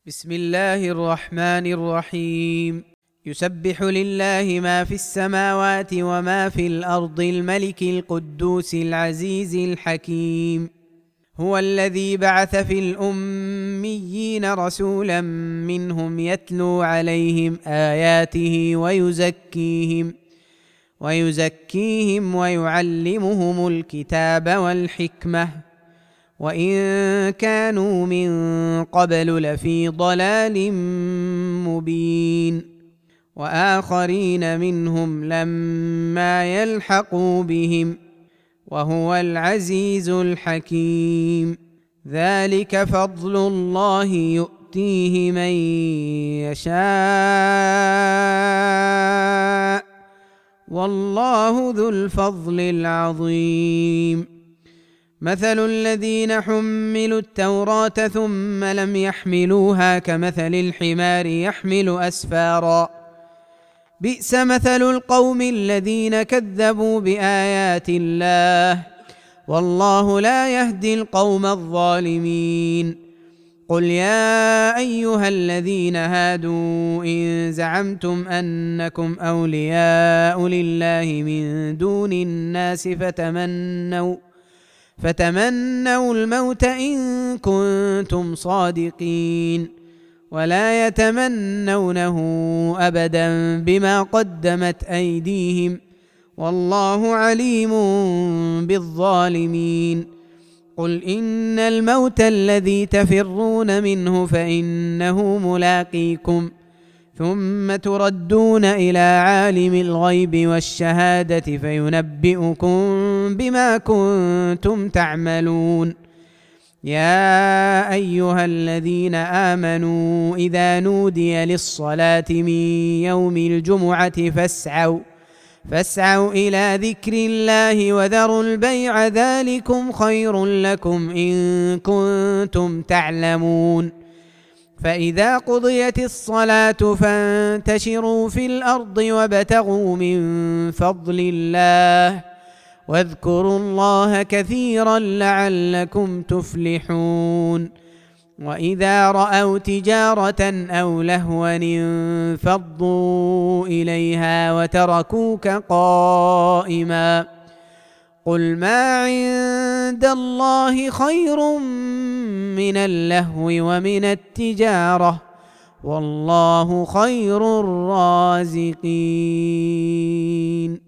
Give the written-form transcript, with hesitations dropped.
بسم الله الرحمن الرحيم. يسبح لله ما في السماوات وما في الأرض الملك القدوس العزيز الحكيم. هو الذي بعث في الأميين رسولا منهم يتلو عليهم آياته ويزكيهم ويعلمهم الكتاب والحكمة وإن كانوا من قبل لفي ضلال مبين، وآخرين منهم لما يلحقوا بهم، وهو العزيز الحكيم. ذلك فضل الله يؤتيه من يشاء، والله ذو الفضل العظيم. مثل الذين حملوا التوراة ثم لم يحملوها كمثل الحمار يحمل أسفارا، بئس مثل القوم الذين كذبوا بآيات الله، والله لا يهدي القوم الظالمين. قل يا أيها الذين هادوا إن زعمتم أنكم أولياء لله من دون الناس فتمنوا الموت إن كنتم صادقين، ولا يتمنونه أبدا بما قدمت أيديهم، والله عليم بالظالمين. قل إن الموت الذي تفرون منه فإنه ملاقيكم، ثم تردون إلى عالم الغيب والشهادة فينبئكم بما كنتم تعملون. يا أيها الذين آمنوا إذا نودي للصلاة من يوم الجمعة فاسعوا إلى ذكر الله وذروا البيع، ذلكم خير لكم إن كنتم تعلمون. فإذا قضيت الصلاة فانتشروا في الأرض وابتغوا من فضل الله، واذكروا الله كثيرا لعلكم تفلحون. وإذا رأوا تجارة أو لهوا انفضوا إليها وتركوك قائما. قل ما عند الله خير من اللهو ومن التجارة، والله خير الرازقين.